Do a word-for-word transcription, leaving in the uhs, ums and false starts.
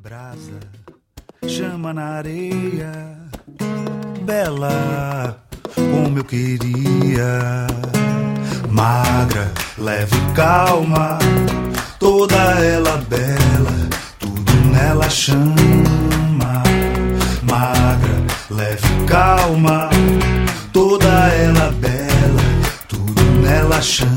brasa, chama na areia, bela como eu queria. Magra, leve e calma, toda ela bela, tudo nela chama. Magra, leve e calma, toda ela bela, tudo nela chama.